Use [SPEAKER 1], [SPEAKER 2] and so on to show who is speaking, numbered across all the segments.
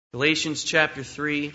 [SPEAKER 1] Galatians chapter 3.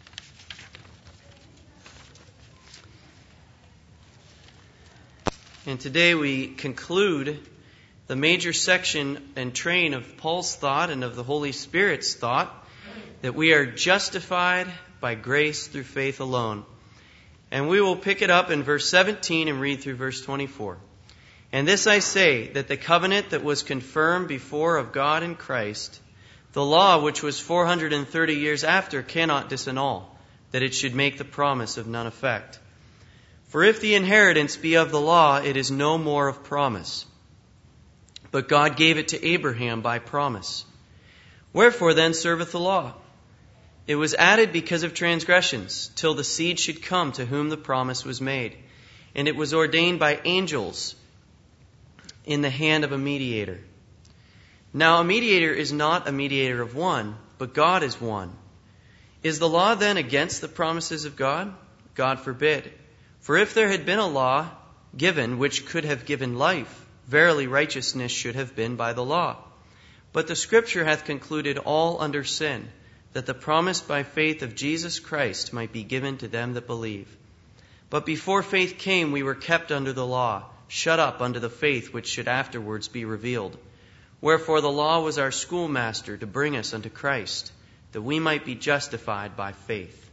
[SPEAKER 1] And today we conclude the major section and train of Paul's thought and of the Holy Spirit's thought that we are justified by grace through faith alone. And we will pick it up in verse 17 and read through verse 24. And this I say, that the covenant that was confirmed before of God in Christ, the law which was 430 years after cannot disannul, that it should make the promise of none effect. For if the inheritance be of the law, it is no more of promise. But God gave it to Abraham by promise. Wherefore then serveth the law? It was added because of transgressions, till the seed should come to whom the promise was made. And it was ordained by angels in the hand of a mediator. Now a mediator is not a mediator of one, but God is one. Is the law then against the promises of God? God forbid. For if there had been a law given which could have given life, verily righteousness should have been by the law. But the Scripture hath concluded all under sin, that the promise by faith of Jesus Christ might be given to them that believe. But before faith came, we were kept under the law, shut up unto the faith which should afterwards be revealed. Wherefore the law was our schoolmaster to bring us unto Christ, that we might be justified by faith.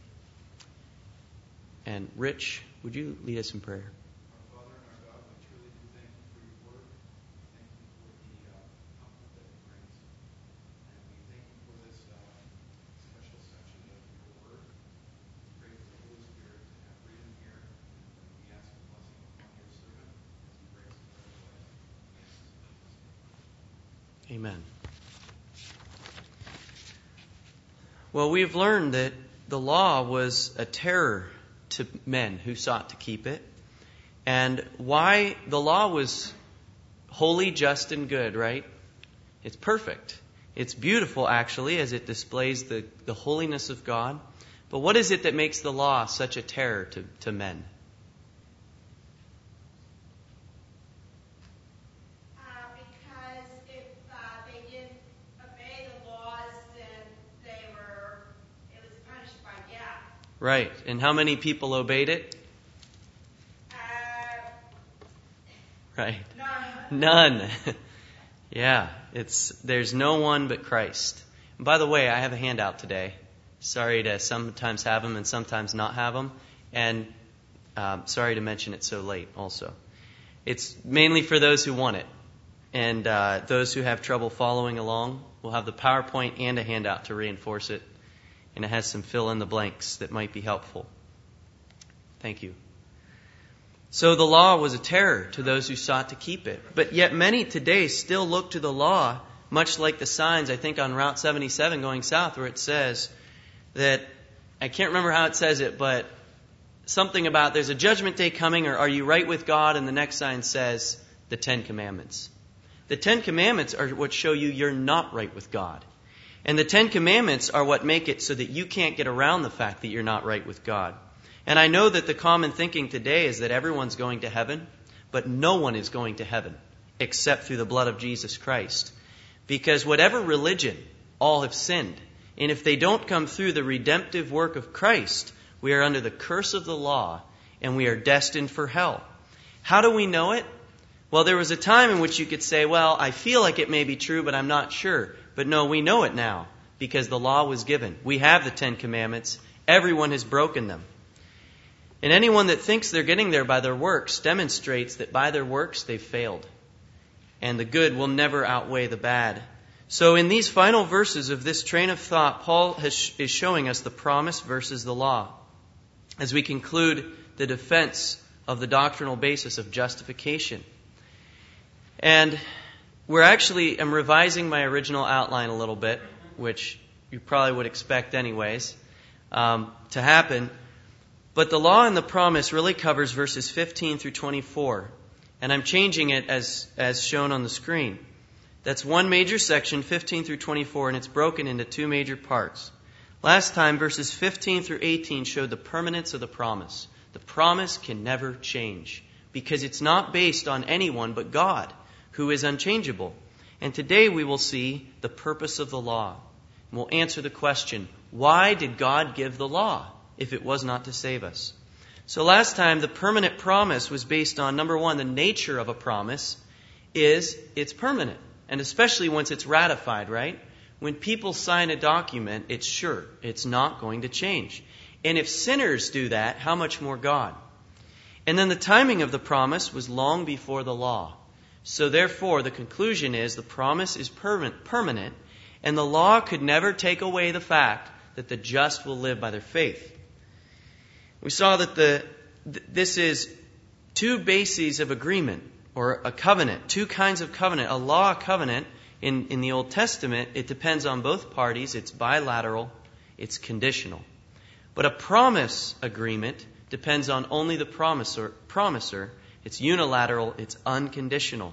[SPEAKER 1] And Rich, would you lead us in prayer?
[SPEAKER 2] Our Father and our God, we truly do thank you for your word. Thank you for the comfort that it brings. And we thank you for this special section of your word. We pray for the Holy Spirit to have freedom here. And we ask a blessing upon your servant as he brings us to our lives.
[SPEAKER 1] Amen. Well, we've learned that the law was a terror to men who sought to keep it. And why the law was holy, just, and good, right? It's perfect. It's beautiful, actually, as it displays the holiness of God. But what is it that makes the law such a terror to men? Right. And how many people obeyed it? Right. None. Yeah. There's no one but Christ. And by the way, I have a handout today. Sorry to sometimes have them and sometimes not have them. And sorry to mention it so late also. It's mainly for those who want it. And those who have trouble following along will have the PowerPoint and a handout to reinforce it. And it has some fill in the blanks that might be helpful. Thank you. So the law was a terror to those who sought to keep it. But yet many today still look to the law, much like the signs, I think, on Route 77 going south, where it says that, I can't remember how it says it, but something about there's a judgment day coming, or are you right with God? And the next sign says the Ten Commandments. The Ten Commandments are what show you you're not right with God. And the Ten Commandments are what make it so that you can't get around the fact that you're not right with God. And I know that the common thinking today is that everyone's going to heaven, but no one is going to heaven except through the blood of Jesus Christ. Because whatever religion, all have sinned. And if they don't come through the redemptive work of Christ, we are under the curse of the law and we are destined for hell. How do we know it? Well, there was a time in which you could say, well, I feel like it may be true, but I'm not sure. But no, we know it now because the law was given. We have the Ten Commandments. Everyone has broken them. And anyone that thinks they're getting there by their works demonstrates that by their works they've failed. And the good will never outweigh the bad. So in these final verses of this train of thought, Paul is showing us the promise versus the law as we conclude the defense of the doctrinal basis of justification. And I'm revising my original outline a little bit, which you probably would expect anyways, to happen. But the law and the promise really covers verses 15 through 24. And I'm changing it as shown on the screen. That's one major section, 15 through 24, and it's broken into two major parts. Last time, verses 15 through 18 showed the permanence of the promise. The promise can never change because it's not based on anyone but God, who is unchangeable. And today we will see the purpose of the law. We'll answer the question, why did God give the law if it was not to save us? So last time, the permanent promise was based on, number one, the nature of a promise is it's permanent. And especially once it's ratified, right? When people sign a document, it's sure. It's not going to change. And if sinners do that, how much more God? And then the timing of the promise was long before the law. So therefore, the conclusion is the promise is permanent, and the law could never take away the fact that the just will live by their faith. We saw that this is two bases of agreement, or a covenant, two kinds of covenant. A law covenant in the Old Testament, it depends on both parties. It's bilateral. It's conditional. But a promise agreement depends on only the promiser. It's unilateral. It's unconditional.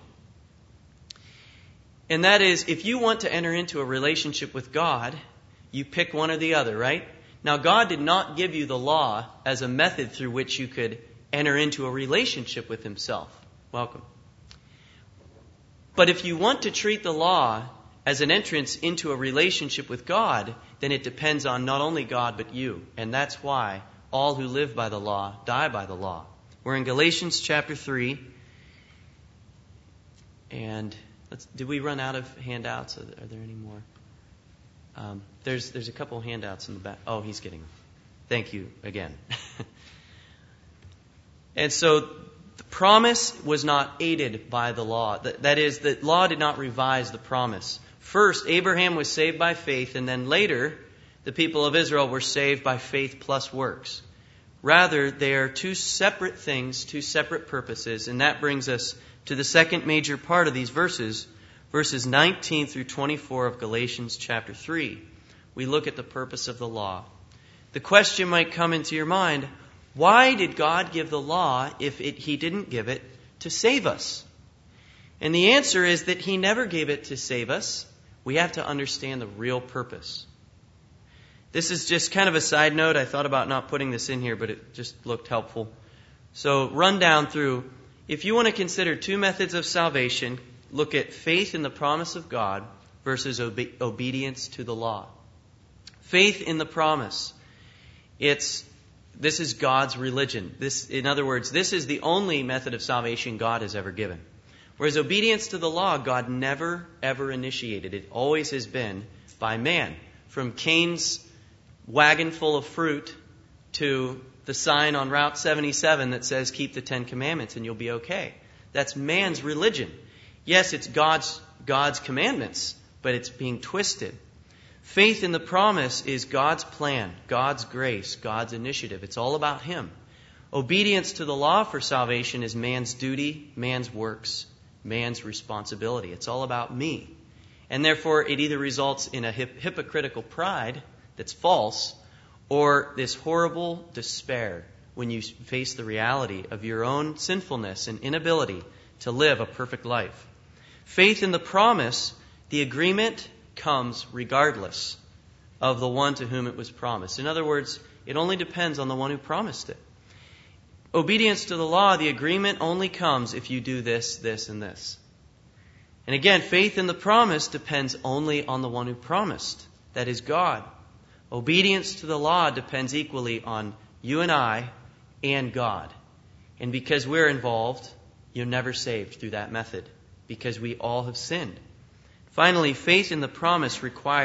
[SPEAKER 1] And that is, if you want to enter into a relationship with God, you pick one or the other, right? Now, God did not give you the law as a method through which you could enter into a relationship with Himself. Welcome. But if you want to treat the law as an entrance into a relationship with God, then it depends on not only God but you. And that's why all who live by the law die by the law. We're in Galatians chapter 3. And did we run out of handouts? Are there any more? There's a couple handouts in the back. Oh, he's getting them. Thank you again. And so the promise was not aided by the law. That is, the law did not revise the promise. First, Abraham was saved by faith, and then later, the people of Israel were saved by faith plus works. Rather, they are two separate things, two separate purposes, and that brings us to the second major part of these verses, verses 19 through 24 of Galatians chapter 3. We look at the purpose of the law. The question might come into your mind, why did God give the law if He didn't give it to save us? And the answer is that He never gave it to save us. We have to understand the real purpose. This is just kind of a side note. I thought about not putting this in here, but it just looked helpful. So run down through. If you want to consider two methods of salvation, look at faith in the promise of God versus obedience to the law. Faith in the promise. This is God's religion. In other words, this is the only method of salvation God has ever given. Whereas obedience to the law, God never, ever initiated. It always has been by man. From Cain's wagon full of fruit to the sign on Route 77 that says, keep the 10 Commandments and you'll be okay. That's man's religion. Yes, it's God's commandments, but it's being twisted. Faith in the promise is God's plan, God's grace, God's initiative. It's all about Him. Obedience to the law for salvation is man's duty, man's works, man's responsibility. It's all about me. And therefore, it either results in a hypocritical pride that's false, or this horrible despair when you face the reality of your own sinfulness and inability to live a perfect life. Faith in the promise, the agreement comes regardless of the one to whom it was promised. In other words, it only depends on the one who promised it. Obedience to the law, the agreement only comes if you do this, this, and this. And again, faith in the promise depends only on the one who promised. That is God. Obedience to the law depends equally on you and I and God. And because we're involved, you're never saved through that method, because we all have sinned. Finally, faith in the promise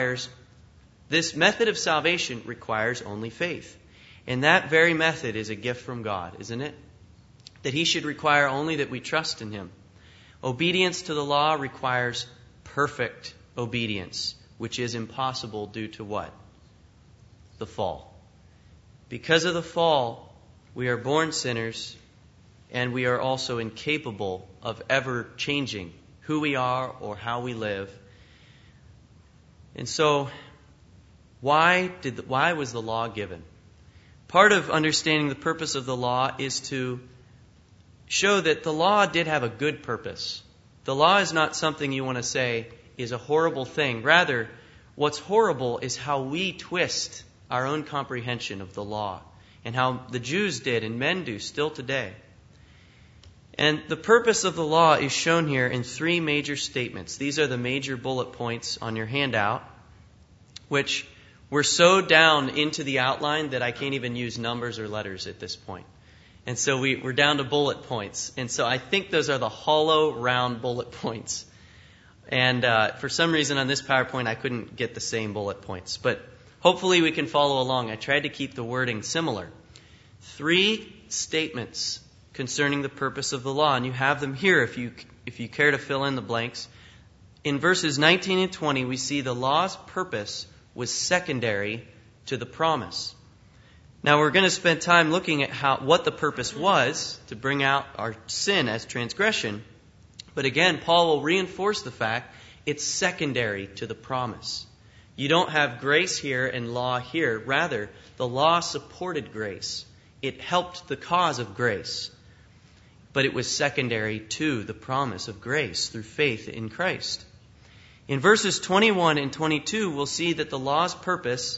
[SPEAKER 1] this method of salvation requires only faith. And that very method is a gift from God, isn't it? That He should require only that we trust in Him. Obedience to the law requires perfect obedience, which is impossible due to what? The fall. Because of the fall, we are born sinners, and we are also incapable of ever changing who we are or how we live. And so, why was the law given? Part of understanding the purpose of the law is to show that the law did have a good purpose. The law is not something you want to say is a horrible thing. Rather, what's horrible is how we twist our own comprehension of the law, and how the Jews did and men do still today. And the purpose of the law is shown here in three major statements. These are the major bullet points on your handout. which we're so down into the outline that I can't even use numbers or letters at this point. And so we're down to bullet points. And so I think those are the hollow, round bullet points. And for some reason on this PowerPoint, I couldn't get the same bullet points. But hopefully we can follow along. I tried to keep the wording similar. 3 statements concerning the purpose of the law. And you have them here if you care to fill in the blanks. In verses 19 and 20, we see the law's purpose was secondary to the promise. Now we're going to spend time looking at what the purpose was to bring out our sin as transgression. But again, Paul will reinforce the fact it's secondary to the promise. You don't have grace here and law here. Rather, the law supported grace. It helped the cause of grace. But it was secondary to the promise of grace through faith in Christ. In verses 21 and 22, we'll see that the law's purpose,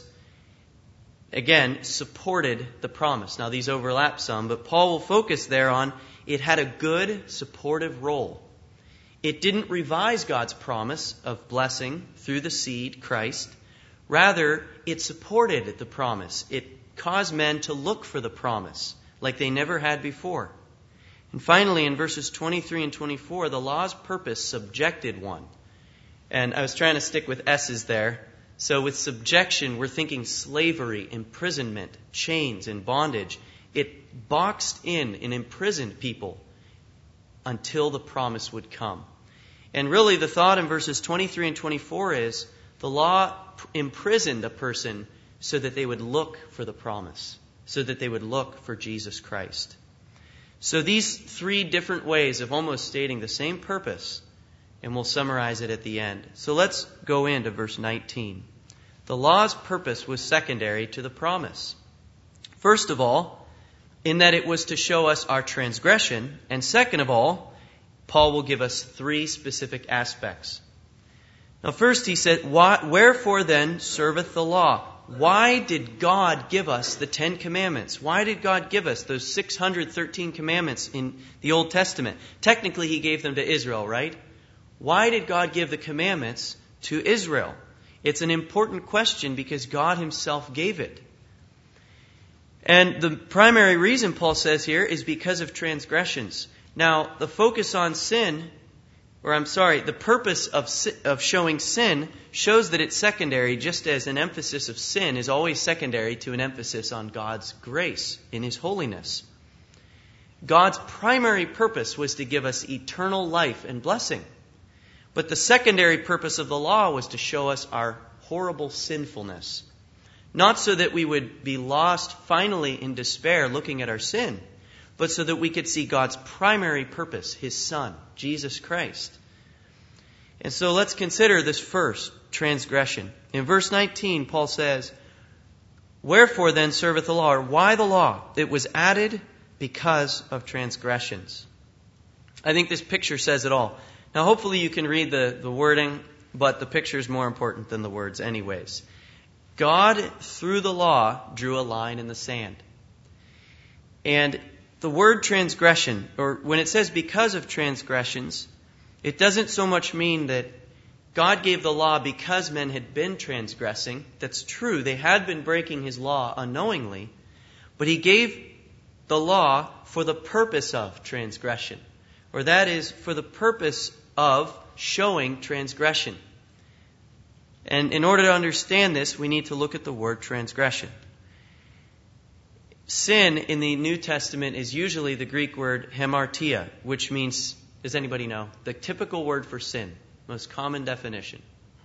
[SPEAKER 1] again, supported the promise. Now, these overlap some, but Paul will focus there on it had a good supportive role. It didn't revise God's promise of blessing through the seed, Christ. Rather, it supported the promise. It caused men to look for the promise like they never had before. And finally, in verses 23 and 24, the law's purpose subjected one. And I was trying to stick with S's there. So with subjection, we're thinking slavery, imprisonment, chains, and bondage. It boxed in and imprisoned people until the promise would come. And really the thought in verses 23 and 24 is the law imprisoned a person so that they would look for the promise, so that they would look for Jesus Christ. So these 3 different ways of almost stating the same purpose, and we'll summarize it at the end. So let's go into verse 19. The law's purpose was secondary to the promise. First of all, in that it was to show us our transgression. And second of all, Paul will give us 3 specific aspects. Now first he said, wherefore then serveth the law? Why did God give us the 10 commandments? Why did God give us those 613 commandments in the Old Testament? Technically he gave them to Israel, right? Why did God give the commandments to Israel? It's an important question because God himself gave it. And the primary reason Paul says here is because of transgressions. Now, the focus on sin, the purpose of showing sin shows that it's secondary, just as an emphasis of sin is always secondary to an emphasis on God's grace in his holiness. God's primary purpose was to give us eternal life and blessing. But the secondary purpose of the law was to show us our horrible sinfulness. Not so that we would be lost finally in despair looking at our sin, but so that we could see God's primary purpose, his Son, Jesus Christ. And so let's consider this first, transgression. In verse 19, Paul says, wherefore then serveth the law? Or why the law? It was added because of transgressions. I think this picture says it all. Now, hopefully you can read the wording, but the picture is more important than the words anyways. God, through the law, drew a line in the sand. And the word transgression, or when it says because of transgressions, it doesn't so much mean that God gave the law because men had been transgressing. That's true. They had been breaking his law unknowingly. But he gave the law for the purpose of transgression. Or that is, for the purpose of showing transgression. And in order to understand this, we need to look at the word transgression. Sin in the New Testament is usually the Greek word hamartia, which means, does anybody know? The typical word for sin, most common definition.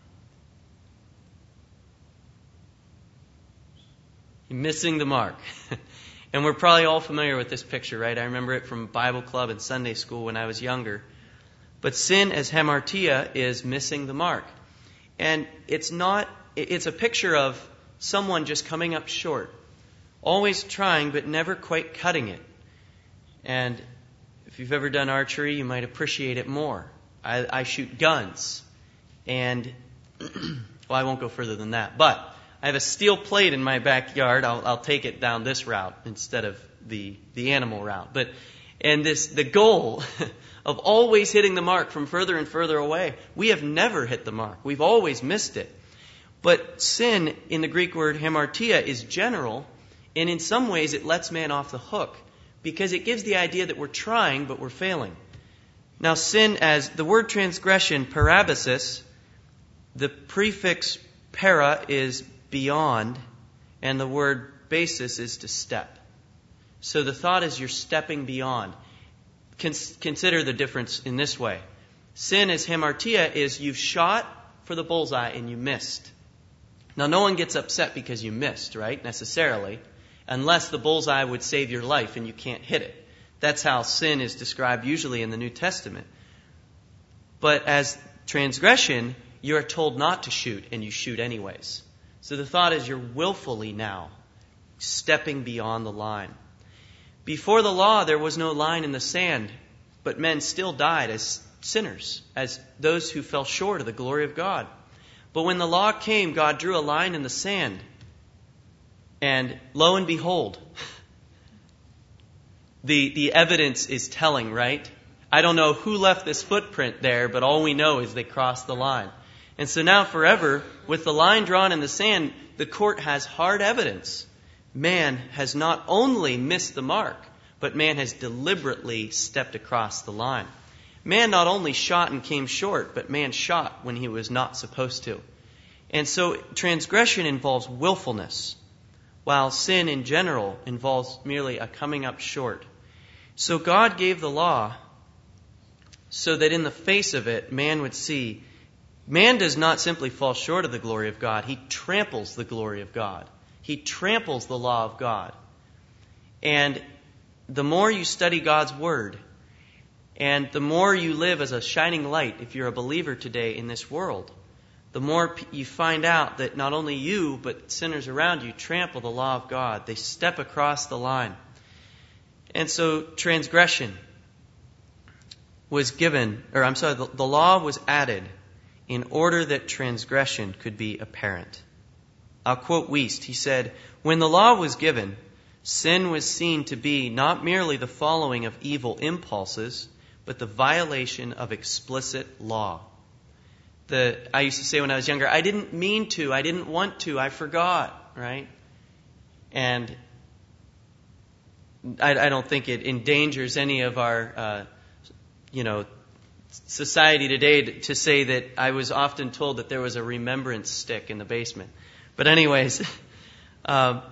[SPEAKER 1] Missing the mark. And we're probably all familiar with this picture, right? I remember it from Bible club and Sunday school when I was younger. But sin as hamartia is missing the mark. And it's a picture of someone just coming up short. Always trying, but never quite cutting it. And if you've ever done archery, you might appreciate it more. I shoot guns. And, well, I won't go further than that. But I have a steel plate in my backyard. I'll take it down this route instead of the animal route. And the goal of always hitting the mark from further and further away, we have never hit the mark. We've always missed it. But sin, in the Greek word hamartia, is general, and in some ways it lets man off the hook, because it gives the idea that we're trying, but we're failing. Now, sin, as the word transgression, parabasis, the prefix para is beyond, and the word basis is to step. So the thought is you're stepping beyond. Consider the difference in this way. Sin as hamartia is you've shot for the bullseye and you missed. Now, no one gets upset because you missed, right, necessarily, unless the bullseye would save your life and you can't hit it. That's how sin is described usually in the New Testament. But as transgression, you are told not to shoot, and you shoot anyways. So the thought is you're willfully now stepping beyond the line. Before the law, there was no line in the sand, but men still died as sinners, as those who fell short of the glory of God. But when the law came, God drew a line in the sand, and lo and behold, the evidence is telling, right? I don't know who left this footprint there, but all we know is they crossed the line. And so now forever, with the line drawn in the sand, the court has hard evidence. Man has not only missed the mark, but man has deliberately stepped across the line. Man not only shot and came short, but man shot when he was not supposed to. And so transgression involves willfulness, while sin in general involves merely a coming up short. So God gave the law so that in the face of it, man would see, man does not simply fall short of the glory of God, he tramples the glory of God. He tramples the law of God. And the more you study God's Word, and the more you live as a shining light, if you're a believer today in this world, the more you find out that not only you, but sinners around you trample the law of God. They step across the line. And so transgression was given, the law was added in order that transgression could be apparent. I'll quote Wiest. He said, "When the law was given, sin was seen to be not merely the following of evil impulses, but the violation of explicit law." I used to say when I was younger, I didn't mean to, I didn't want to, I forgot, right? And I don't think it endangers any of our, society today to say that I was often told that there was a remembrance stick in the basement. But anyways, but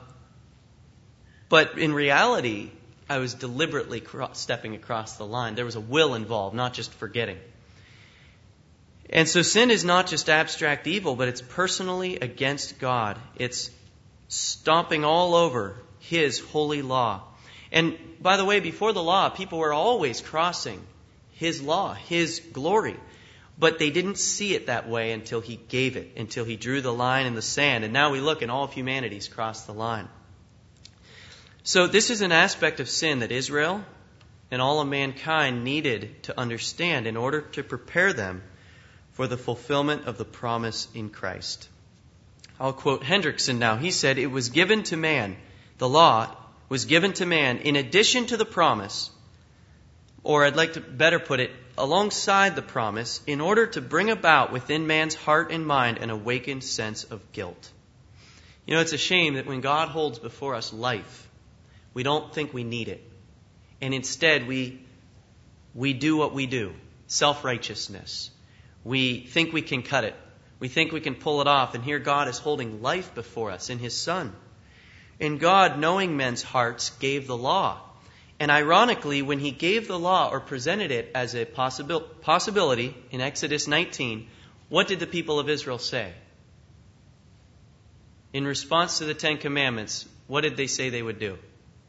[SPEAKER 1] in reality, I was deliberately stepping across the line. There was a will involved, not just forgetting. And so sin is not just abstract evil, but it's personally against God. It's stomping all over His holy law. And by the way, before the law, people were always crossing His law, His glory. But they didn't see it that way until He gave it, until He drew the line in the sand. And now we look and all of humanity's crossed the line. So this is an aspect of sin that Israel and all of mankind needed to understand in order to prepare them for the fulfillment of the promise in Christ. I'll quote Hendrickson now. He said, "It was given to man, the law was given to man in addition to the promise, or I'd like to better put it, alongside the promise, in order to bring about within man's heart and mind an awakened sense of guilt." You know, it's a shame that when God holds before us life, we don't think we need it. And instead, we do what we do, self-righteousness. We think we can cut it. We think we can pull it off. And here God is holding life before us in His Son. And God, knowing men's hearts, gave the law. And ironically, when He gave the law or presented it as a possibility in Exodus 19, what did the people of Israel say? In response to the Ten Commandments, what did they say they would do?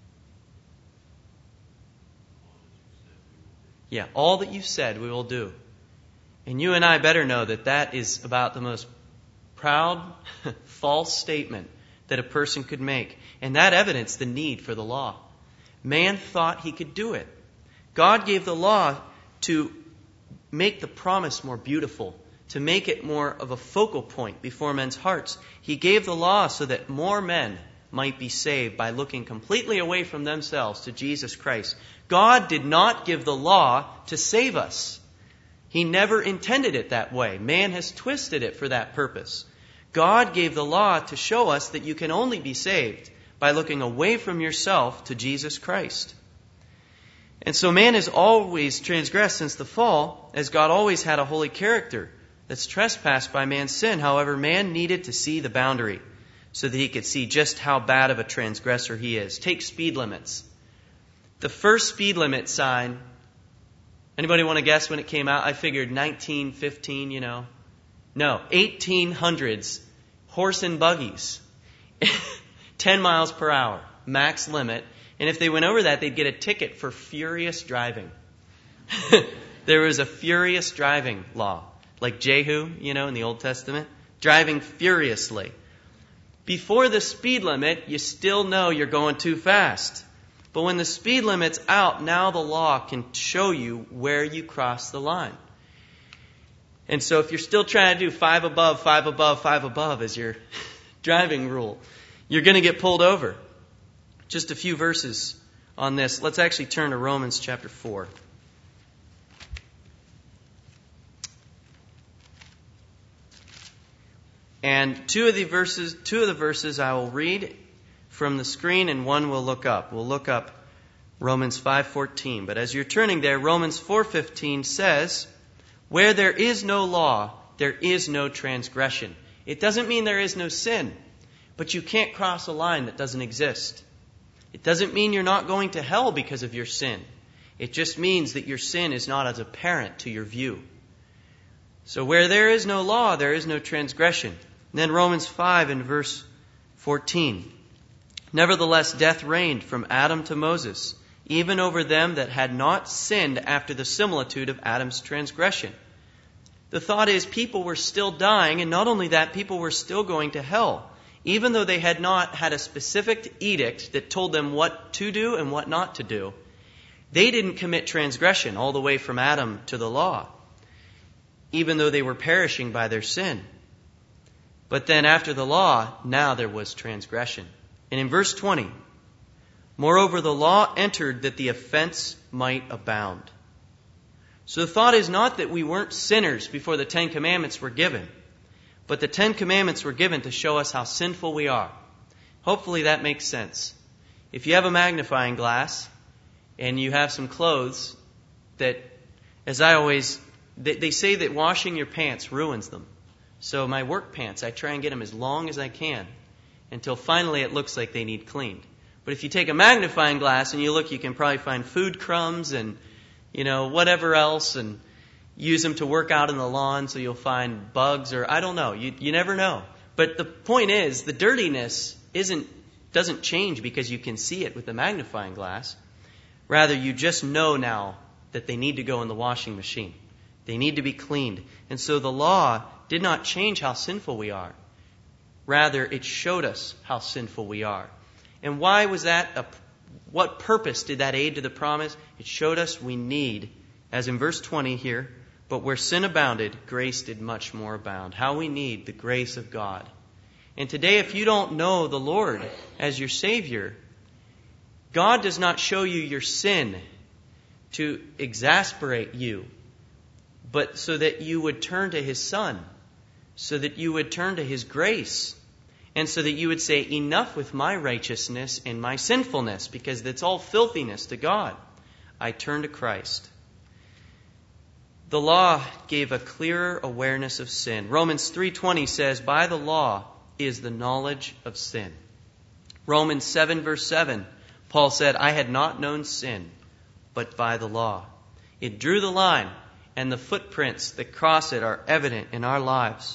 [SPEAKER 1] Yeah, all that you said we will do. And you and I better know that that is about the most proud, false statement that a person could make. And that evidenced the need for the law. Man thought he could do it. God gave the law to make the promise more beautiful, to make it more of a focal point before men's hearts. He gave the law so that more men might be saved by looking completely away from themselves to Jesus Christ. God did not give the law to save us. He never intended it that way. Man has twisted it for that purpose. God gave the law to show us that you can only be saved by looking away from yourself to Jesus Christ. And so man has always transgressed since the fall, as God always had a holy character that's trespassed by man's sin. However, man needed to see the boundary so that he could see just how bad of a transgressor he is. Take speed limits. The first speed limit sign, anybody want to guess when it came out? I figured 1915, No, 1800s. Horse and buggies. 10 miles per hour, max limit. And if they went over that, they'd get a ticket for furious driving. There was a furious driving law. Like Jehu, in the Old Testament. Driving furiously. Before the speed limit, you still know you're going too fast. But when the speed limit's out, now the law can show you where you cross the line. And so if you're still trying to do 5 above, 5 above, 5 above as your driving rule, you're going to get pulled over. Just a few verses on this. Let's actually turn to Romans chapter 4. And two of the verses I will read from the screen, and one we'll look up. We'll look up Romans 5:14. But as you're turning there, Romans 4:15 says, "Where there is no law, there is no transgression." It doesn't mean there is no sin, but you can't cross a line that doesn't exist. It doesn't mean you're not going to hell because of your sin. It just means that your sin is not as apparent to your view. So where there is no law, there is no transgression. And then Romans 5 and verse 14. "Nevertheless, death reigned from Adam to Moses, even over them that had not sinned after the similitude of Adam's transgression." The thought is people were still dying, and not only that, people were still going to hell, even though they had not had a specific edict that told them what to do and what not to do. They didn't commit transgression all the way from Adam to the law, even though they were perishing by their sin. But then after the law, now there was transgression. And in verse 20, "Moreover, the law entered that the offense might abound." So the thought is not that we weren't sinners before the 10 Commandments were given, but the 10 Commandments were given to show us how sinful we are. Hopefully that makes sense. If you have a magnifying glass and you have some clothes that, they say that washing your pants ruins them. So my work pants, I try and get them as long as I can until finally it looks like they need cleaned. But if you take a magnifying glass and you look, you can probably find food crumbs and, whatever else, and use them to work out in the lawn, so you'll find bugs, or I don't know. You never know. But the point is, the dirtiness doesn't change because you can see it with the magnifying glass. Rather, you just know now that they need to go in the washing machine. They need to be cleaned. And so the law did not change how sinful we are. Rather, it showed us how sinful we are. And why was that? What purpose did that aid to the promise? It showed us we need, as in verse 20 here, "But where sin abounded, grace did much more abound." How we need the grace of God. And today, if you don't know the Lord as your Savior, God does not show you your sin to exasperate you, but so that you would turn to His Son, so that you would turn to His grace, and so that you would say, "Enough with my righteousness and my sinfulness, because it's all filthiness to God. I turn to Christ." The law gave a clearer awareness of sin. Romans 3:20 says, "By the law is the knowledge of sin." Romans 7 verse 7, Paul said, "I had not known sin, but by the law." It drew the line, and the footprints that cross it are evident in our lives.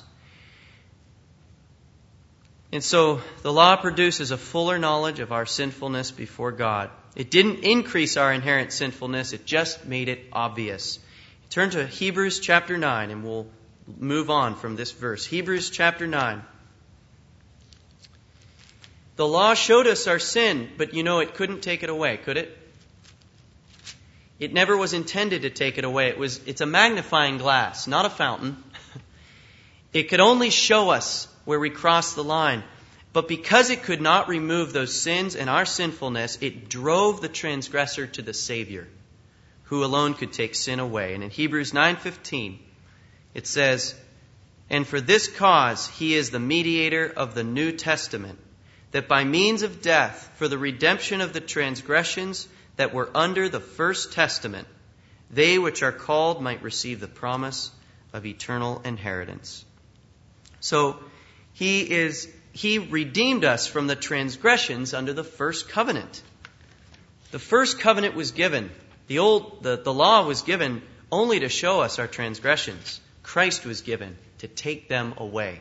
[SPEAKER 1] And so the law produces a fuller knowledge of our sinfulness before God. It didn't increase our inherent sinfulness, it just made it obvious. Turn to Hebrews chapter 9 and we'll move on from this verse. Hebrews chapter 9. The law showed us our sin, but it couldn't take it away, could it? It never was intended to take it away. It's a magnifying glass, not a fountain. It could only show us where we crossed the line. But because it could not remove those sins and our sinfulness, it drove the transgressor to the Savior, who alone could take sin away. And in Hebrews 9:15, it says, And for this cause he is the mediator of the New Testament, that by means of death, for the redemption of the transgressions that were under the first testament, they which are called might receive the promise of eternal inheritance. So he redeemed us from the transgressions under the first covenant. The first covenant was given. The law was given only to show us our transgressions. Christ was given to take them away.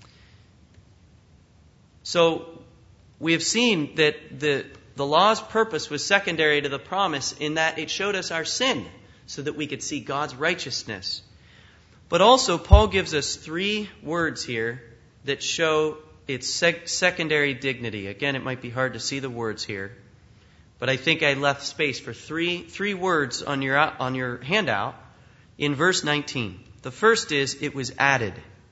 [SPEAKER 1] So we have seen that the law's purpose was secondary to the promise in that it showed us our sin so that we could see God's righteousness. But also Paul gives us 3 words here that show its secondary dignity. Again, it might be hard to see the words here, but I think I left space for three words on your handout in verse 19. The first is, it was added.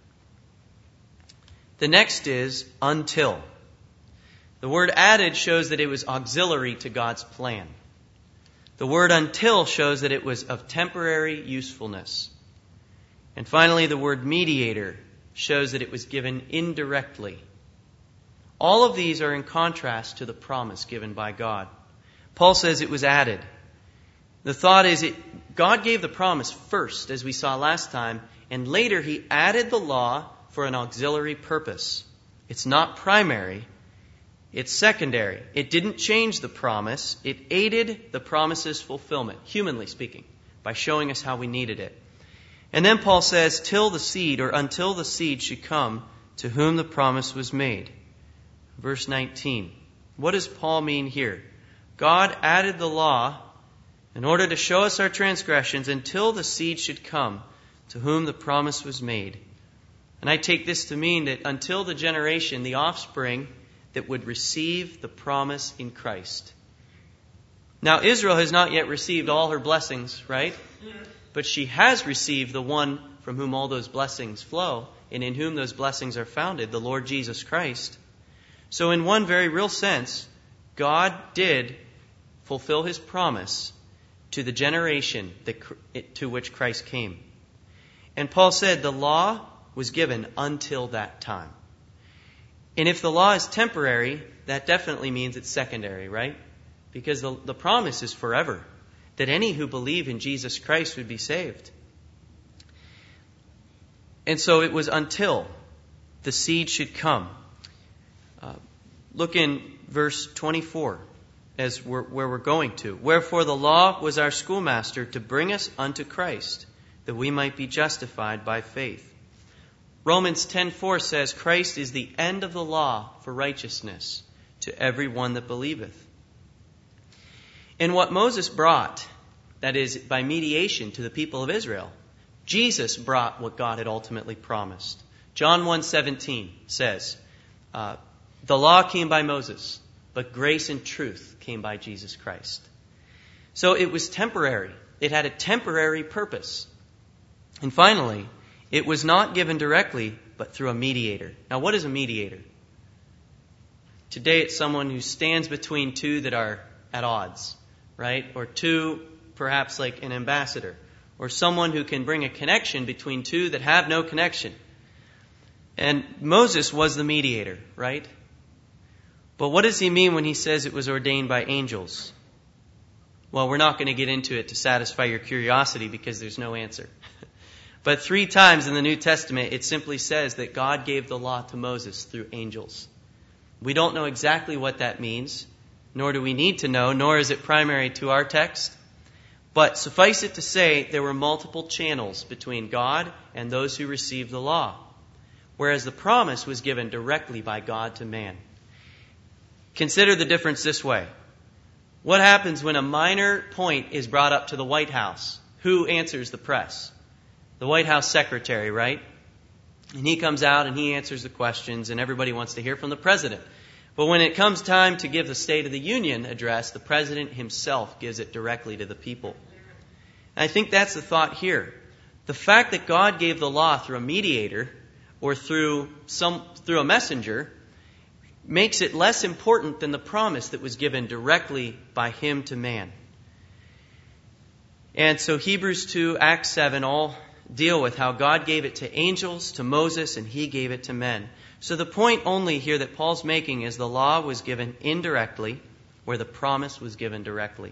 [SPEAKER 1] The next is, until. The word added shows that it was auxiliary to God's plan. The word until shows that it was of temporary usefulness. And finally, the word mediator shows that it was given indirectly. All of these are in contrast to the promise given by God. Paul says it was added. The thought is God gave the promise first, as we saw last time, and later he added the law for an auxiliary purpose. It's not primary, it's secondary. It didn't change the promise, it aided the promise's fulfillment, humanly speaking, by showing us how we needed it. And then Paul says, till the seed, or until the seed should come, to whom the promise was made. Verse 19. What does Paul mean here? God added the law in order to show us our transgressions until the seed should come, to whom the promise was made. And I take this to mean that until the generation, the offspring, that would receive the promise in Christ. Now, Israel has not yet received all her blessings, right? But she has received the one from whom all those blessings flow, and in whom those blessings are founded, the Lord Jesus Christ. So in one very real sense, God did fulfill his promise to the generation to which Christ came. And Paul said the law was given until that time. And if the law is temporary, that definitely means it's secondary, right? Because the promise is forever, that any who believe in Jesus Christ would be saved. And so it was until the seed should come. Look in verse 24, where we're going to. Wherefore the law was our schoolmaster to bring us unto Christ, that we might be justified by faith. Romans 10:4 says, Christ is the end of the law for righteousness to every one that believeth. And what Moses brought, that is, by mediation to the people of Israel, Jesus brought what God had ultimately promised. John 1:17 says, the law came by Moses, but grace and truth came by Jesus Christ. So it was temporary. It had a temporary purpose. And finally, it was not given directly, but through a mediator. Now, what is a mediator? Today, it's someone who stands between two that are at odds, right? Or two, perhaps like an ambassador, or someone who can bring a connection between two that have no connection. And Moses was the mediator, right? But what does he mean when he says it was ordained by angels? Well, we're not going to get into it to satisfy your curiosity because there's no answer. But 3 times in the New Testament, it simply says that God gave the law to Moses through angels. We don't know exactly what that means, nor do we need to know, nor is it primary to our text. But suffice it to say, there were multiple channels between God and those who received the law, whereas the promise was given directly by God to man. Consider the difference this way. What happens when a minor point is brought up to the White House? Who answers the press? The White House secretary, right? And he comes out and he answers the questions, and everybody wants to hear from the president. But when it comes time to give the State of the Union address, the president himself gives it directly to the people. And I think that's the thought here. The fact that God gave the law through a mediator or through a messenger makes it less important than the promise that was given directly by him to man. And so Hebrews 2, Acts 7 all deal with how God gave it to angels, to Moses, and he gave it to men. So the point only here that Paul's making is the law was given indirectly, where the promise was given directly.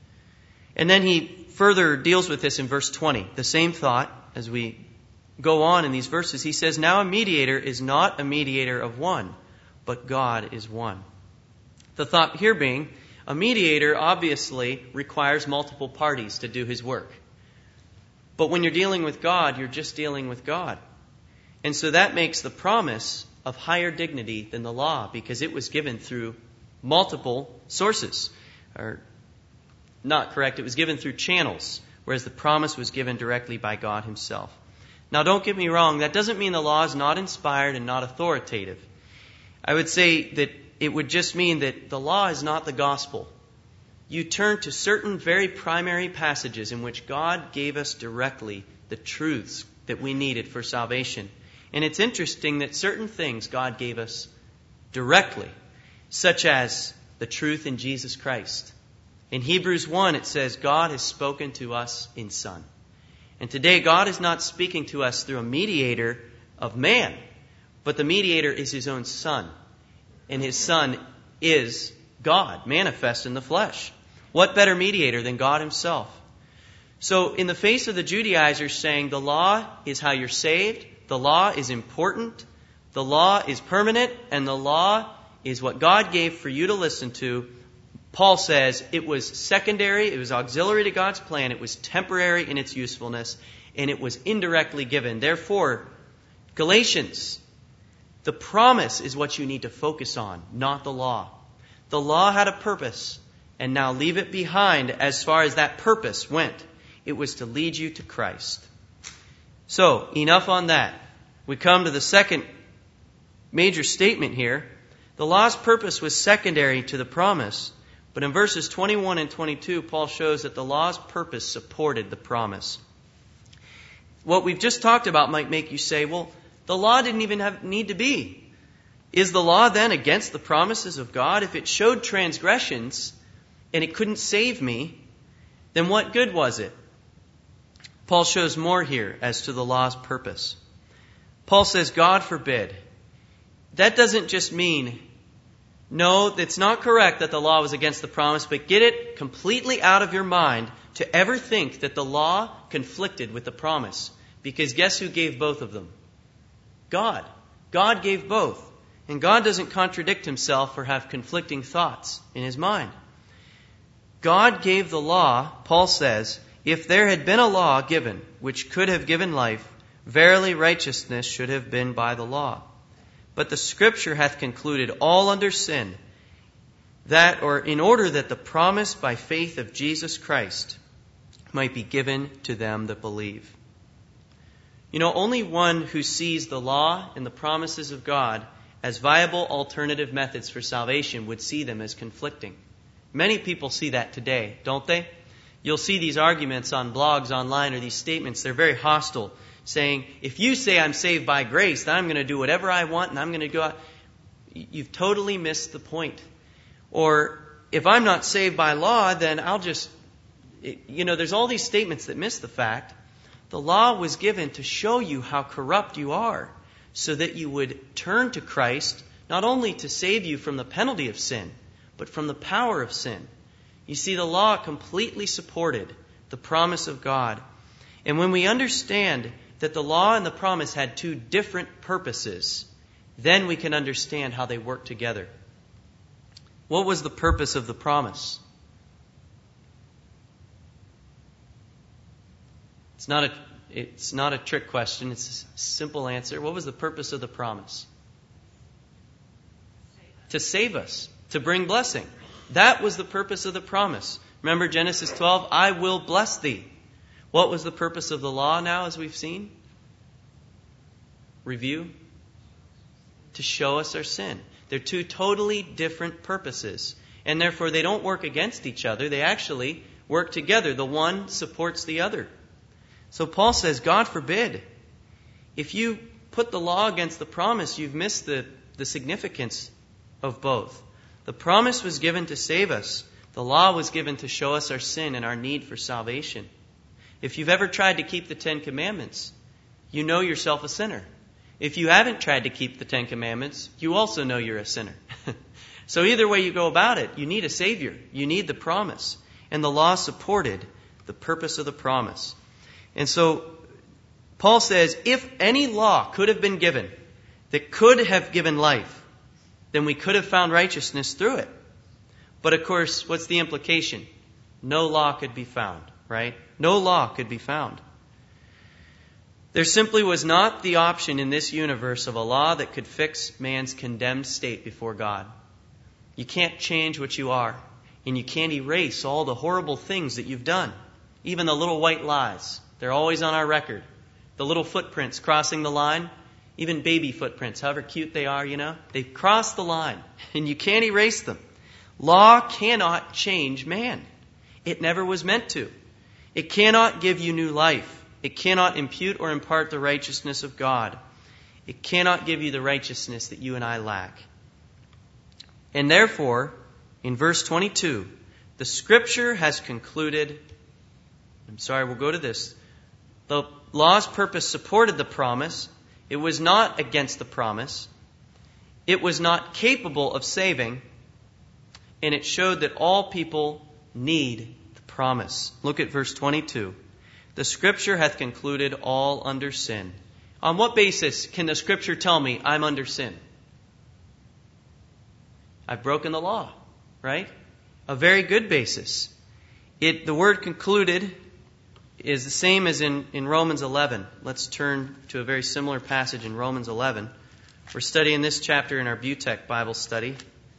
[SPEAKER 1] And then he further deals with this in verse 20. The same thought as we go on in these verses. He says, now a mediator is not a mediator of one, but God is one. The thought here being, a mediator obviously requires multiple parties to do his work. But when you're dealing with God, you're just dealing with God. And so that makes the promise of higher dignity than the law, because it was given through multiple sources. Or, not correct, it was given through channels, whereas the promise was given directly by God himself. Now don't get me wrong, that doesn't mean the law is not inspired and not authoritative. I would say that it would just mean that the law is not the gospel. You turn to certain very primary passages in which God gave us directly the truths that we needed for salvation. And it's interesting that certain things God gave us directly, such as the truth in Jesus Christ. In Hebrews 1, it says, God has spoken to us in Son. And today, God is not speaking to us through a mediator of man, but the mediator is his own Son. And his Son is God, manifest in the flesh. What better mediator than God himself? So in the face of the Judaizers saying the law is how you're saved, the law is important, the law is permanent, and the law is what God gave for you to listen to, Paul says it was secondary, it was auxiliary to God's plan, it was temporary in its usefulness, and it was indirectly given. Therefore, Galatians, the promise is what you need to focus on, not the law. The law had a purpose, and now leave it behind as far as that purpose went. It was to lead you to Christ. So, enough on that. We come to the second major statement here. The law's purpose was secondary to the promise, but in verses 21 and 22, Paul shows that the law's purpose supported the promise. What we've just talked about might make you say, well, the law didn't even need to be. Is the law then against the promises of God? If it showed transgressions and it couldn't save me, then what good was it? Paul shows more here as to the law's purpose. Paul says, God forbid. That doesn't just mean, no, it's not correct that the law was against the promise, but get it completely out of your mind to ever think that the law conflicted with the promise. Because guess who gave both of them? God. God gave both. And God doesn't contradict himself or have conflicting thoughts in his mind. God gave the law, Paul says, if there had been a law given which could have given life, verily righteousness should have been by the law. But the Scripture hath concluded all under sin, that, or in order that the promise by faith of Jesus Christ might be given to them that believe. You know, only one who sees the law and the promises of God as viable alternative methods for salvation would see them as conflicting. Many people see that today, don't they? You'll see these arguments on blogs online or these statements. They're very hostile, saying, if you say I'm saved by grace, then I'm going to do whatever I want and I'm going to go out. You've totally missed the point. Or if I'm not saved by law, then I'll just... there's all these statements that miss the fact. The law was given to show you how corrupt you are, so that you would turn to Christ, not only to save you from the penalty of sin, but from the power of sin. You see, the law completely supported the promise of God. And when we understand that the law and the promise had two different purposes, then we can understand how they work together. What was the purpose of the promise? It's not a trick question. It's a simple answer. What was the purpose of the promise? To save us. To bring blessing. That was the purpose of the promise. Remember Genesis 12? I will bless thee. What was the purpose of the law now, as we've seen? Review. To show us our sin. They're two totally different purposes. And therefore they don't work against each other. They actually work together. The one supports the other. So Paul says, God forbid. If you put the law against the promise, you've missed the significance of both. The promise was given to save us. The law was given to show us our sin and our need for salvation. If you've ever tried to keep the 10 Commandments, you know yourself a sinner. If you haven't tried to keep the 10 Commandments, you also know you're a sinner. So either way you go about it, you need a Savior. You need the promise. And the law supported the purpose of the promise. And so Paul says, if any law could have been given that could have given life, then we could have found righteousness through it. But of course, what's the implication? No law could be found, right? No law could be found. There simply was not the option in this universe of a law that could fix man's condemned state before God. You can't change what you are, and you can't erase all the horrible things that you've done. Even the little white lies, they're always on our record. The little footprints crossing the line, even baby footprints, however cute they are, they've crossed the line, and you can't erase them. Law cannot change man. It never was meant to. It cannot give you new life. It cannot impute or impart the righteousness of God. It cannot give you the righteousness that you and I lack. And therefore, in verse 22, the Scripture has concluded, we'll go to this. The law's purpose supported the promise. It was not against the promise. It was not capable of saving. And it showed that all people need the promise. Look at verse 22. The Scripture hath concluded all under sin. On what basis can the Scripture tell me I'm under sin? I've broken the law, right? A very good basis. The word concluded is the same as in Romans 11. Let's turn to a very similar passage in Romans 11. We're studying this chapter in our Butech Bible study.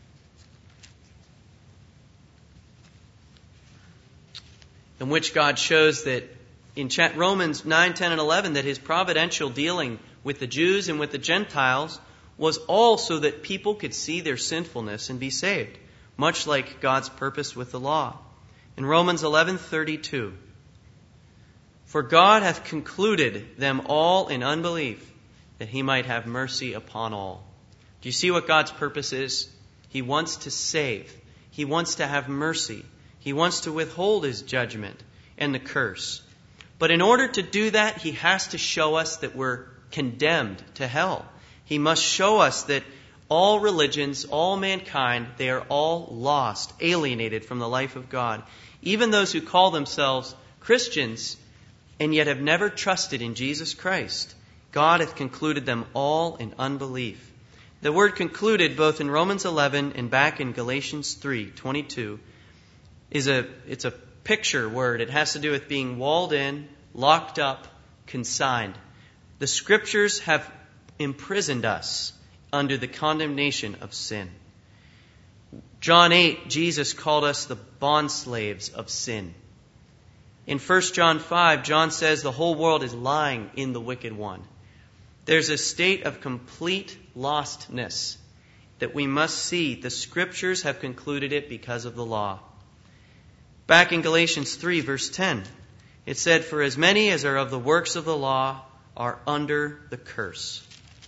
[SPEAKER 1] In which God shows that in Romans 9, 10, and 11 that His providential dealing with the Jews and with the Gentiles was all so that people could see their sinfulness and be saved, much like God's purpose with the law. In Romans 11:32, for God hath concluded them all in unbelief, that He might have mercy upon all. Do you see what God's purpose is? He wants to save. He wants to have mercy. He wants to withhold His judgment and the curse. But in order to do that, He has to show us that we're condemned to hell. He must show us that all religions, all mankind, they are all lost, alienated from the life of God. Even those who call themselves Christians and yet have never trusted in Jesus Christ. God hath concluded them all in unbelief. The word concluded, both in Romans 11 and back in Galatians 3:22, it's a picture word. It has to do with being walled in, locked up, consigned. The Scriptures have imprisoned us under the condemnation of sin. John 8, Jesus called us the bondslaves of sin. In 1 John 5, John says the whole world is lying in the wicked one. There's a state of complete lostness that we must see. The Scriptures have concluded it because of the law. Back in Galatians 3, verse 10, it said, for as many as are of the works of the law are under the curse.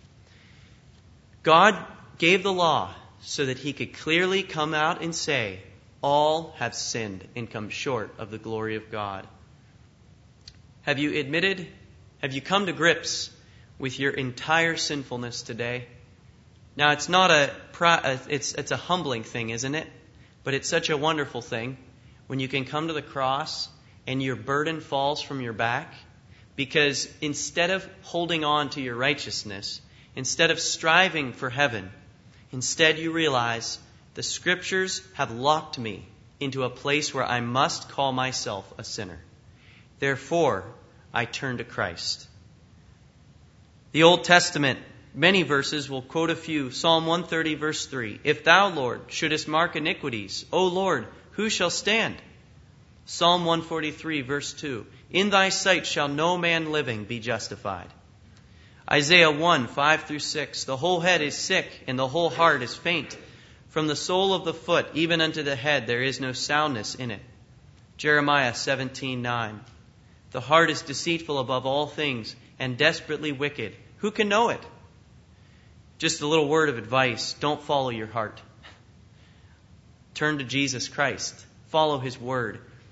[SPEAKER 1] God gave the law so that He could clearly come out and say, all have sinned and come short of the glory of God. Have you come to grips with your entire sinfulness today? Now, it's not it's a humbling thing, isn't it? But it's such a wonderful thing when you can come to the cross and your burden falls from your back, because instead of holding on to your righteousness, instead of striving for heaven, instead you realize the Scriptures have locked me into a place where I must call myself a sinner. Therefore, I turn to Christ. The Old Testament, many verses, we'll quote a few. Psalm 130, verse 3. If thou, Lord, shouldest mark iniquities, O Lord, who shall stand? Psalm 143, verse 2. In thy sight shall no man living be justified. Isaiah 1, 5 through 6. The whole head is sick, and the whole heart is faint. From the sole of the foot even unto the head there is no soundness in it. Jeremiah 17, 9. The heart is deceitful above all things, and desperately wicked. Who can know it? Just a little word of advice. Don't follow your heart. Turn to Jesus Christ. Follow His word.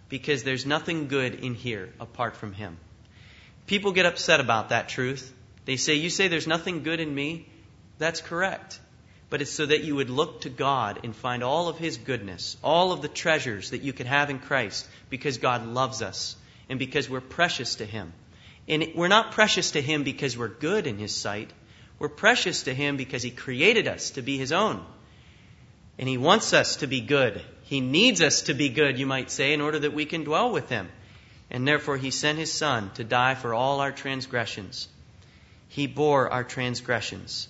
[SPEAKER 1] because there's nothing good in here apart from Him. People get upset about that truth. They say, you say there's nothing good in me? That's correct. But it's so that you would look to God and find all of His goodness, all of the treasures that you can have in Christ, because God loves us and because we're precious to Him. And we're not precious to Him because we're good in His sight. We're precious to Him because He created us to be His own. And He wants us to be good. He needs us to be good, you might say, in order that we can dwell with Him. And therefore He sent His Son to die for all our transgressions. He bore our transgressions.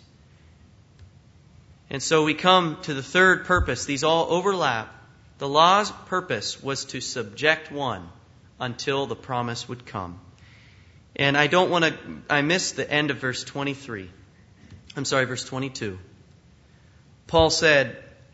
[SPEAKER 1] And so we come to the third purpose. These all overlap. The law's purpose was to subject one until the promise would come. And I missed the end of verse 22. Paul said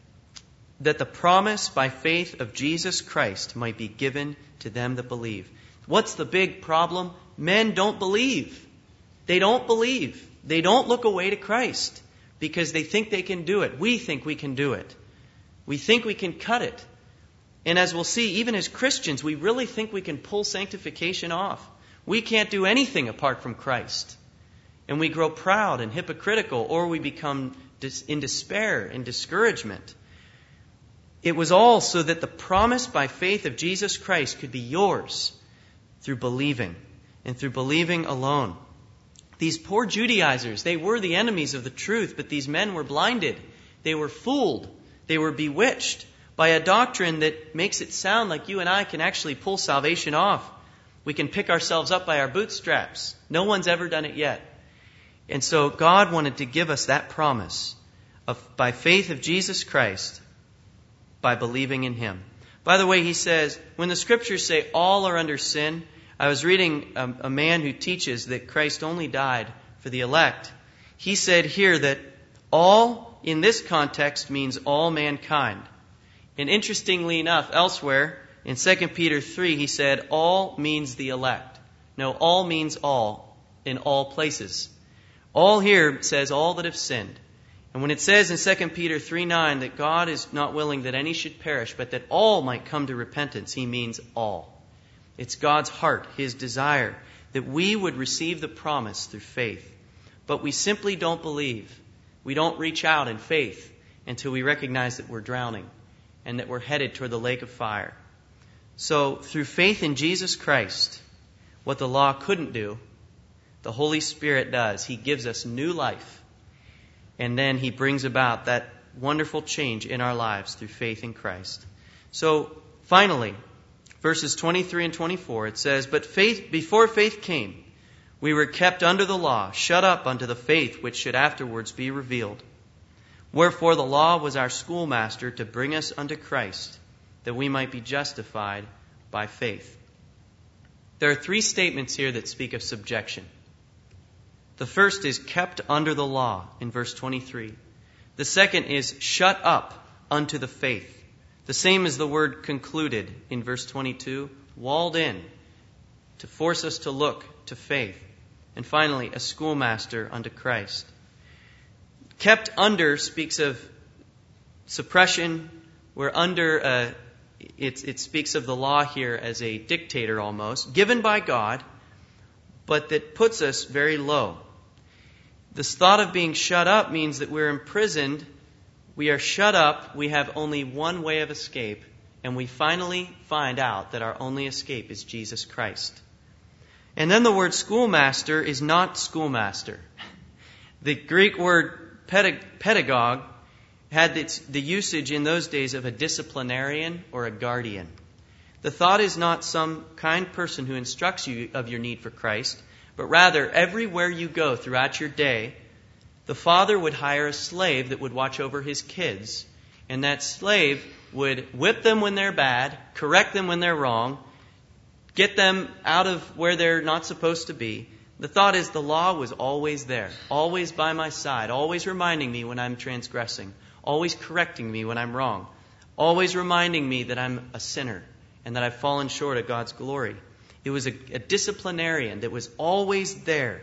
[SPEAKER 1] that the promise by faith of Jesus Christ might be given to them that believe. What's the big problem? Men don't believe. They don't believe. They don't look away to Christ because they think they can do it. We think we can do it. We think we can cut it. And as we'll see, even as Christians, we really think we can pull sanctification off. We can't do anything apart from Christ. And we grow proud and hypocritical, or we become in despair and discouragement. It was all so that the promise by faith of Jesus Christ could be yours through believing, and through believing alone. These poor Judaizers, they were the enemies of the truth, but these men were blinded. They were fooled. They were bewitched by a doctrine that makes it sound like you and I can actually pull salvation off. We can pick ourselves up by our bootstraps. No one's ever done it yet. And so God wanted to give us that promise of by faith of Jesus Christ, by believing in Him. By the way, he says, when the Scriptures say all are under sin, I was reading a man who teaches that Christ only died for the elect. He said here that all in this context means all mankind. And interestingly enough, elsewhere in 2 Peter 3, he said all means the elect. No, all means all in all places. All here says all that have sinned. And when it says in 2 Peter 3:9 that God is not willing that any should perish, but that all might come to repentance, He means all. It's God's heart, His desire, that we would receive the promise through faith. But we simply don't believe. We don't reach out in faith until we recognize that we're drowning and that we're headed toward the lake of fire. So through faith in Jesus Christ, what the law couldn't do, the Holy Spirit does. He gives us new life. And then He brings about that wonderful change in our lives through faith in Christ. So finally, verses 23 and 24, it says, but before faith came, we were kept under the law, shut up unto the faith which should afterwards be revealed. Wherefore the law was our schoolmaster to bring us unto Christ, that we might be justified by faith. There are three statements here that speak of subjection. The first is kept under the law in verse 23. The second is shut up unto the faith. The same as the word concluded in verse 22, walled in to force us to look to faith. And finally, a schoolmaster unto Christ. Kept under speaks of suppression. We're under, it speaks of the law here as a dictator almost, given by God, but that puts us very low. This thought of being shut up means that we're imprisoned. We are shut up. We have only one way of escape. And we finally find out that our only escape is Jesus Christ. And then the word schoolmaster is not schoolmaster. The Greek word pedagogue had the usage in those days of a disciplinarian or a guardian. The thought is not some kind person who instructs you of your need for Christ, but rather everywhere you go throughout your day, the father would hire a slave that would watch over his kids. And that slave would whip them when they're bad, correct them when they're wrong, get them out of where they're not supposed to be. The thought is the law was always there, always by my side, always reminding me when I'm transgressing, always correcting me when I'm wrong, always reminding me that I'm a sinner and that I've fallen short of God's glory. It was a disciplinarian that was always there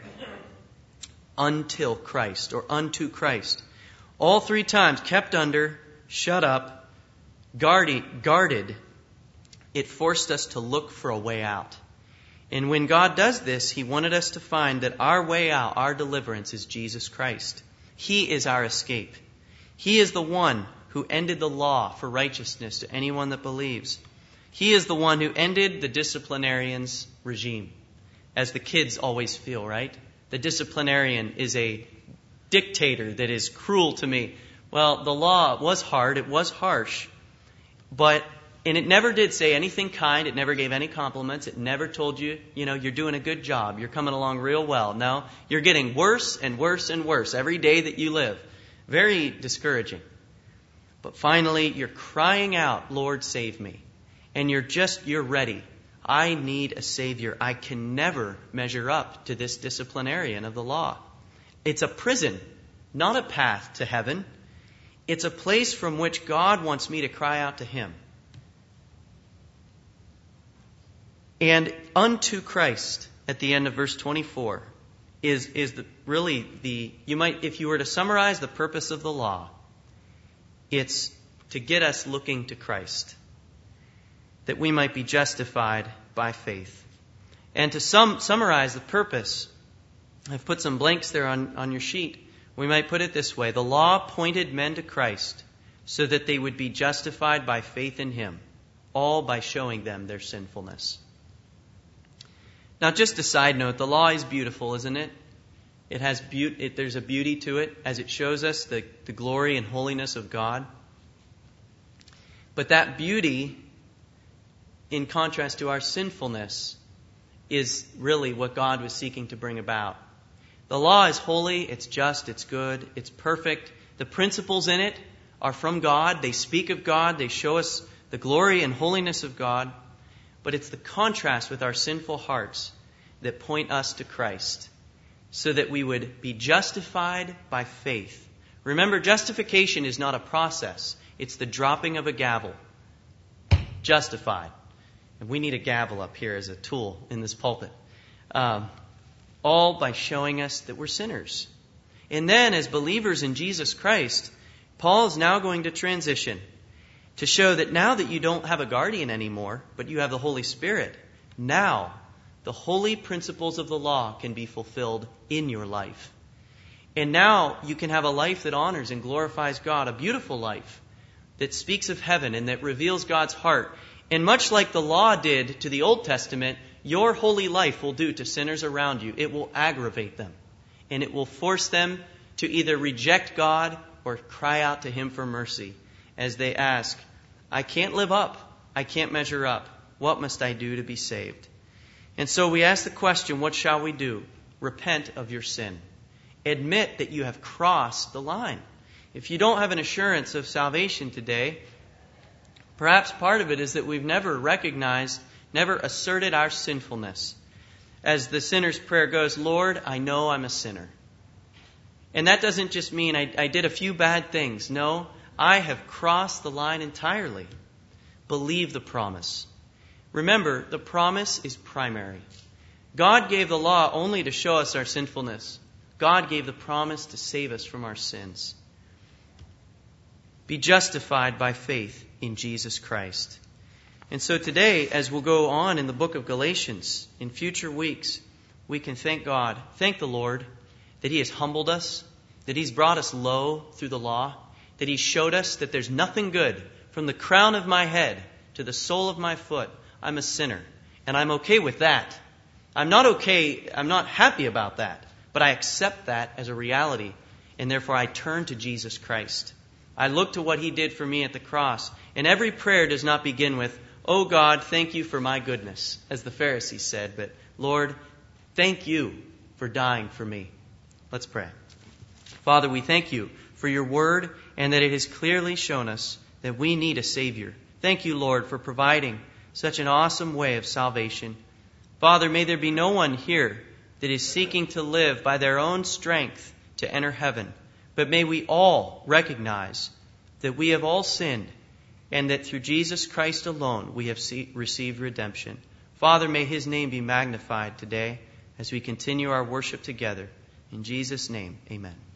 [SPEAKER 1] until Christ or unto Christ. All three times kept under, shut up, guarded, It forced us to look for a way out. And when God does this, He wanted us to find that our way out, our deliverance, is Jesus Christ. He is our escape. He is the one who ended the law for righteousness to anyone that believes. He is the one who ended the disciplinarian's regime, as the kids always feel, right? The disciplinarian is a dictator that is cruel to me. Well, the law was hard, it was harsh, and it never did say anything kind, it never gave any compliments, it never told you, you're doing a good job, you're coming along real well. No, you're getting worse and worse and worse every day that you live. Very discouraging. But finally, you're crying out, Lord, save me. And you're ready. I need a Savior. I can never measure up to this disciplinarian of the law. It's a prison, not a path to heaven. It's a place from which God wants me to cry out to Him. And unto Christ, at the end of verse 24, is if you were to summarize the purpose of the law, it's to get us looking to Christ, that we might be justified by faith. And to summarize the purpose, I've put some blanks there on your sheet. We might put it this way: the law pointed men to Christ so that they would be justified by faith in Him, all by showing them their sinfulness. Now, just a side note, the law is beautiful, isn't it? It has there's a beauty to it as it shows us the glory and holiness of God. But that beauty, in contrast to our sinfulness, is really what God was seeking to bring about. The law is holy, it's just, it's good, it's perfect. The principles in it are from God. They speak of God. They show us the glory and holiness of God. But it's the contrast with our sinful hearts that point us to Christ, so that we would be justified by faith. Remember, justification is not a process. It's the dropping of a gavel. Justified. And we need a gavel up here as a tool in this pulpit. All by showing us that we're sinners. And then, as believers in Jesus Christ, Paul is now going to transition to show that now that you don't have a guardian anymore, but you have the Holy Spirit, now the holy principles of the law can be fulfilled in your life. And now you can have a life that honors and glorifies God, a beautiful life that speaks of heaven and that reveals God's heart. And much like the law did to the Old Testament, your holy life will do to sinners around you. It will aggravate them. And it will force them to either reject God or cry out to Him for mercy as they ask, I can't live up. I can't measure up. What must I do to be saved? And so we ask the question, what shall we do? Repent of your sin. Admit that you have crossed the line. If you don't have an assurance of salvation today, perhaps part of it is that we've never recognized, never asserted our sinfulness. As the sinner's prayer goes, Lord, I know I'm a sinner. And that doesn't just mean I did a few bad things. No, I have crossed the line entirely. Believe the promise. Remember, the promise is primary. God gave the law only to show us our sinfulness. God gave the promise to save us from our sins. Be justified by faith in Jesus Christ. And so today, as we'll go on in the book of Galatians, in future weeks, we can thank God, thank the Lord, that He has humbled us, that He's brought us low through the law, that He showed us that there's nothing good from the crown of my head to the sole of my foot. I'm a sinner, and I'm okay with that. I'm not happy about that, but I accept that as a reality, and therefore I turn to Jesus Christ. I look to what He did for me at the cross, and every prayer does not begin with, oh God, thank you for my goodness, as the Pharisees said, but Lord, thank you for dying for me. Let's pray. Father, we thank you for your word and that it has clearly shown us that we need a Savior. Thank you, Lord, for providing such an awesome way of salvation. Father, may there be no one here that is seeking to live by their own strength to enter heaven, but may we all recognize that we have all sinned and that through Jesus Christ alone we have received redemption. Father, may His name be magnified today as we continue our worship together. In Jesus' name, amen.